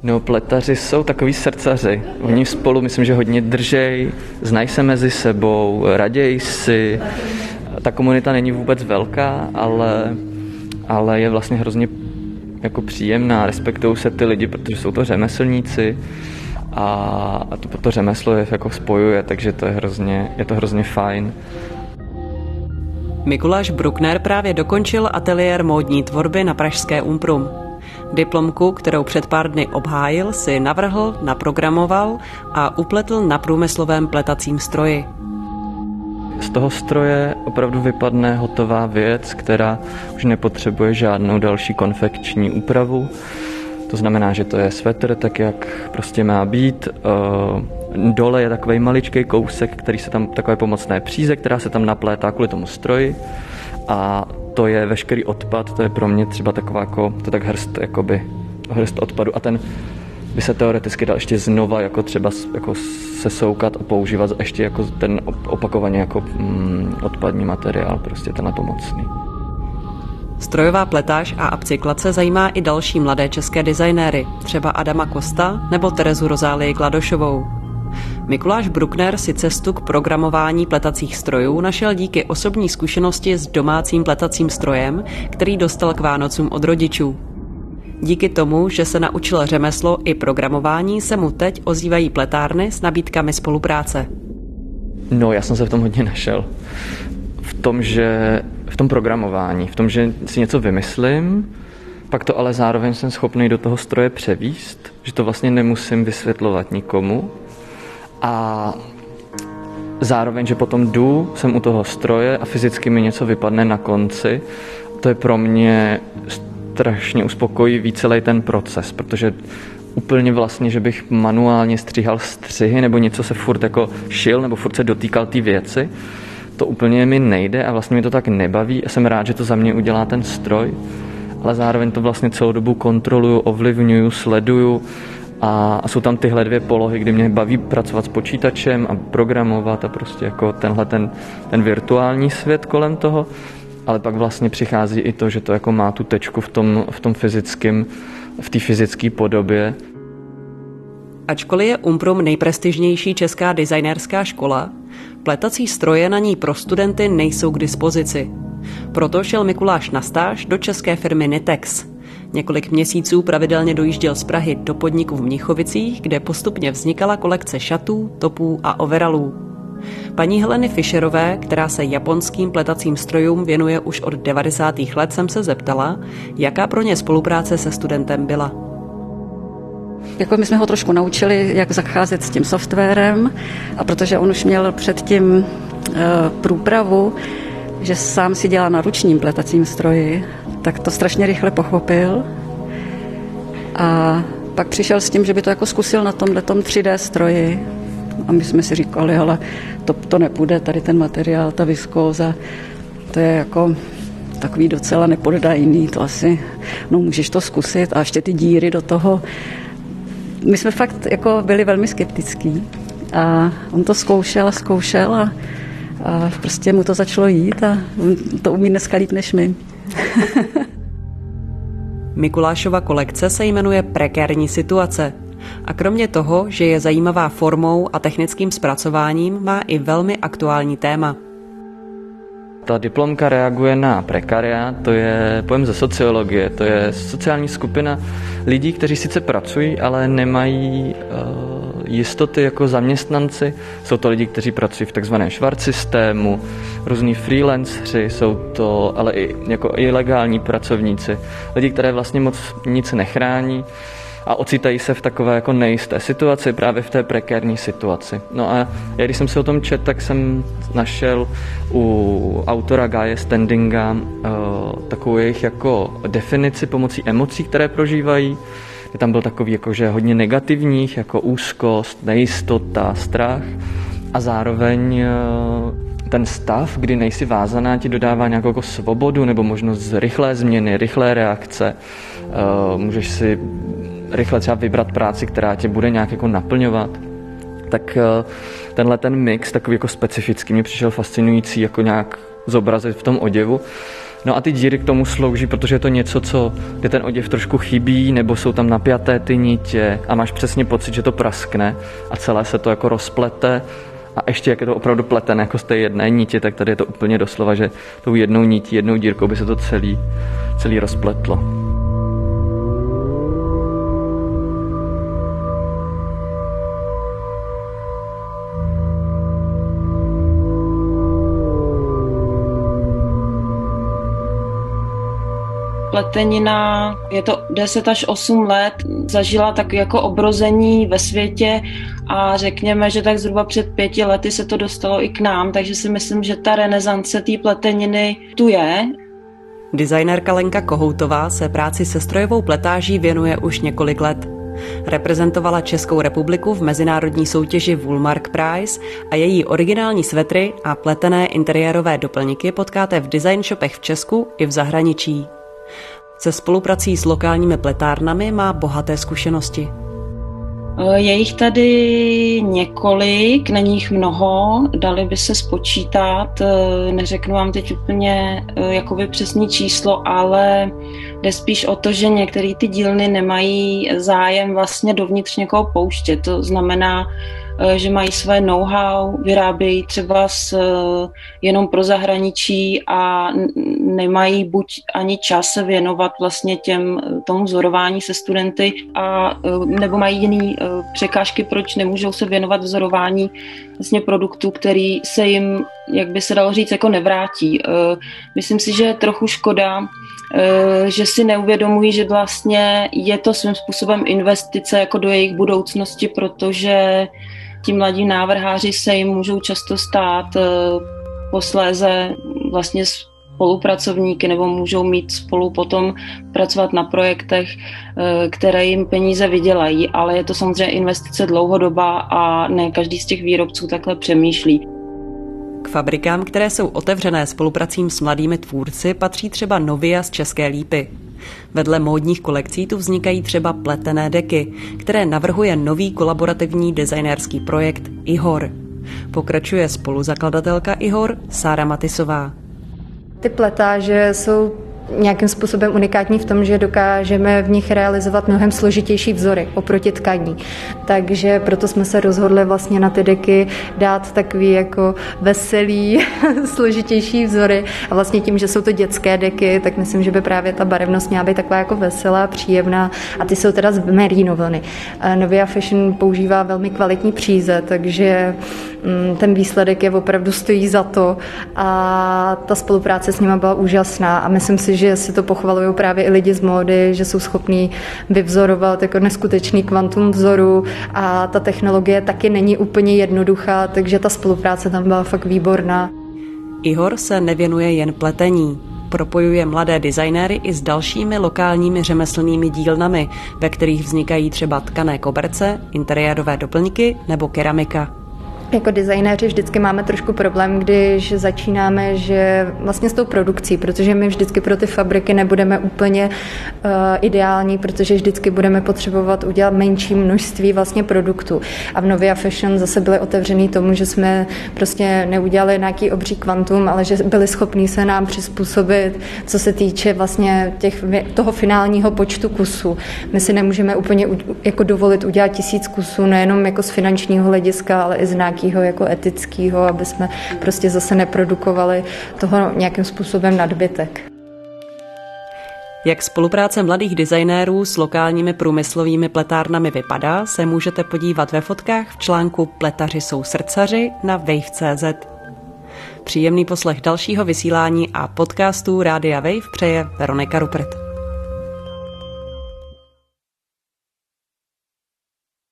No, pletaři jsou takový srdcaři. Oni spolu, myslím, že hodně držej, znají se mezi sebou, raději si. Ta komunita není vůbec velká, ale je vlastně hrozně jako příjemná. Respektují se ty lidi, protože jsou to řemeslníci a to řemeslo je jako spojuje, takže je to hrozně fajn. Mikuláš Bruckner právě dokončil ateliér módní tvorby na pražské Umprum. Diplomku, kterou před pár dny obhájil, si navrhl, naprogramoval a upletl na průmyslovém pletacím stroji. Z toho stroje opravdu vypadne hotová věc, která už nepotřebuje žádnou další konfekční úpravu. To znamená, že to je svetr, tak jak prostě má být. Dole je takový maličký kousek, který se tam, takové pomocné příze, která se tam naplétá kvůli tomu stroji. A to je veškerý odpad, to je pro mě třeba taková to tak hrst odpadu. A ten by se teoreticky dal ještě znova jako třeba jako sesoukat a používat ještě jako ten opakovaně jako odpadní materiál, prostě tenhle pomocný. Strojová pletáž a upcyklace zajímá i další mladé české designéry, třeba Adama Kosta nebo Terezu Rozálii Kladošovou. Mikuláš Bruckner si cestu k programování pletacích strojů našel díky osobní zkušenosti s domácím pletacím strojem, který dostal k Vánocům od rodičů. Díky tomu, že se naučil řemeslo i programování, se mu teď ozývají pletárny s nabídkami spolupráce. No, já jsem se v tom hodně našel. V tom programování, v tom, že si něco vymyslím, pak to ale zároveň jsem schopný do toho stroje převíst, že to vlastně nemusím vysvětlovat nikomu. A zároveň, že potom jsem u toho stroje a fyzicky mi něco vypadne na konci. To je pro mě strašně uspokojivý celý ten proces, protože úplně vlastně, že bych manuálně stříhal střihy nebo něco se furt jako šil nebo furt se dotýkal té věci, to úplně mi nejde a vlastně mi to tak nebaví a jsem rád, že to za mě udělá ten stroj, ale zároveň to vlastně celou dobu kontroluju, ovlivňuju, sleduju a jsou tam tyhle dvě polohy, kdy mě baví pracovat s počítačem a programovat a prostě jako ten virtuální svět kolem toho, ale pak vlastně přichází i to, že to jako má tu tečku v tom fyzickém, v té fyzické podobě. Ačkoliv je Umprum nejprestižnější česká designérská škola, pletací stroje na ní pro studenty nejsou k dispozici. Proto šel Mikuláš na stáž do české firmy Nitex. Několik měsíců pravidelně dojížděl z Prahy do podniku v Mnichovicích, kde postupně vznikala kolekce šatů, topů a overallů. Paní Heleny Fischerové, která se japonským pletacím strojům věnuje už od 90. let, jsem se zeptala, jaká pro ně spolupráce se studentem byla. Jako my jsme ho trošku naučili, jak zacházet s tím softwarem, a protože on už měl předtím průpravu, že sám si dělá na ručním pletacím stroji, tak to strašně rychle pochopil. A pak přišel s tím, že by to jako zkusil na tomhletom 3D stroji. A my jsme si říkali, ale to nepůjde, tady ten materiál, ta viskóza, to je jako takový docela nepoddajný, to asi, no můžeš to zkusit a ještě ty díry do toho. My jsme fakt jako byli velmi skeptický a on to zkoušel a prostě mu to začalo jít a to umí dneska líp než my. Mikulášova kolekce se jmenuje Prekérní situace. A kromě toho, že je zajímavá formou a technickým zpracováním, má i velmi aktuální téma. Ta diplomka reaguje na prekariát, to je pojem ze sociologie, to je sociální skupina lidí, kteří sice pracují, ale nemají jistoty jako zaměstnanci. Jsou to lidi, kteří pracují v takzvaném švart systému, různí freelanceri, jsou to ale i jako ilegální pracovníci, lidi, které vlastně moc nic nechrání a ocitají se v takové jako nejisté situaci, právě v té prekérní situaci. No a já, když jsem si o tom četl, tak jsem našel u autora Guye Standinga takovou jejich jako definici pomocí emocí, které prožívají. Tam byl takový jakože hodně negativních, jako úzkost, nejistota, strach a zároveň ten stav, kdy nejsi vázaná, ti dodává nějakou jako svobodu nebo možnost rychlé změny, rychlé reakce. Můžeš si rychle třeba vybrat práci, která tě bude nějak jako naplňovat. Tak tenhle ten mix takový jako specifický mě přišel fascinující jako nějak zobrazit v tom oděvu. No a ty díry k tomu slouží, protože je to něco, kde ten oděv trošku chybí, nebo jsou tam napjaté ty nitě a máš přesně pocit, že to praskne a celé se to jako rozplete. A ještě jak je to opravdu pletené jako z té jedné niti, tak tady je to úplně doslova, že tou jednou nití, jednou dírkou by se to celý rozpletlo. Pletenina, je to 10 až 8 let, zažila tak jako obrození ve světě a řekněme, že tak zhruba před 5 lety se to dostalo i k nám, takže si myslím, že ta renesance té pleteniny tu je. Designérka Lenka Kohoutová se práci se strojovou pletáží věnuje už několik let. Reprezentovala Českou republiku v mezinárodní soutěži Woolmark Prize a její originální svetry a pletené interiérové doplňky potkáte v design shopech v Česku i v zahraničí. Se spoluprací s lokálními pletárnami má bohaté zkušenosti. Je jich tady několik, není jich mnoho, dali by se spočítat, neřeknu vám teď úplně jakoby přesný číslo, ale jde spíš o to, že některé ty dílny nemají zájem vlastně dovnitř někoho pouštět. To znamená, že mají své know-how, vyrábějí třeba jenom pro zahraničí a nemají buď ani čas se věnovat vlastně tomu vzorování se studenty nebo mají jiné překážky, proč nemůžou se věnovat vzorování vlastně produktů, který se jim, jak by se dalo říct, jako nevrátí. Myslím si, že je trochu škoda, že si neuvědomují, že vlastně je to svým způsobem investice jako do jejich budoucnosti, protože ti mladí návrháři se jim můžou často stát posléze vlastně spolupracovníky nebo můžou mít spolu potom pracovat na projektech, které jim peníze vydělají, ale je to samozřejmě investice dlouhodobá a ne každý z těch výrobců takhle přemýšlí. K fabrikám, které jsou otevřené spolupracím s mladými tvůrci, patří třeba Novia z České Lípy. Vedle módních kolekcí tu vznikají třeba pletené deky, které navrhuje nový kolaborativní designérský projekt Ihor. Pokračuje spoluzakladatelka Ihor Sára Matisová. Ty pletáže jsou nějakým způsobem unikátní v tom, že dokážeme v nich realizovat mnohem složitější vzory oproti tkaní. Takže proto jsme se rozhodli vlastně na ty deky dát takový jako veselý, složitější vzory. A vlastně tím, že jsou to dětské deky, tak myslím, že by právě ta barevnost měla být taková jako veselá, příjemná. A ty jsou teda z merino vlny. Novia Fashion používá velmi kvalitní příze, takže ten výsledek je opravdu stojí za to. A ta spolupráce s nimi byla úžasná. A myslím si, že si to pochvalují právě i lidi z módy, že jsou schopní vyvzorovat jako neskutečný kvantum vzoru a ta technologie taky není úplně jednoduchá, takže ta spolupráce tam byla fakt výborná. Ihor se nevěnuje jen pletení. Propojuje mladé designéry i s dalšími lokálními řemeslnými dílnami, ve kterých vznikají třeba tkané koberce, interiérové doplňky nebo keramika. Jako designéři vždycky máme trošku problém, když začínáme, že vlastně s tou produkcí, protože my vždycky pro ty fabriky nebudeme úplně ideální, protože vždycky budeme potřebovat udělat menší množství vlastně produktů. A v Novia Fashion zase byli otevřený tomu, že jsme prostě neudělali nějaký obří kvantum, ale že byli schopní se nám přizpůsobit, co se týče vlastně toho finálního počtu kusů. My si nemůžeme úplně jako dovolit udělat 1000 kusů, nejenom jako z finančního hlediska, ale i z nějakého jako etického, aby jsme prostě zase neprodukovali toho nějakým způsobem nadbytek. Jak spolupráce mladých designérů s lokálními průmyslovými pletárnami vypadá, se můžete podívat ve fotkách v článku Pletaři jsou srdcaři na wave.cz. Příjemný poslech dalšího vysílání a podcastů Rádia Wave přeje Veronika Rupert.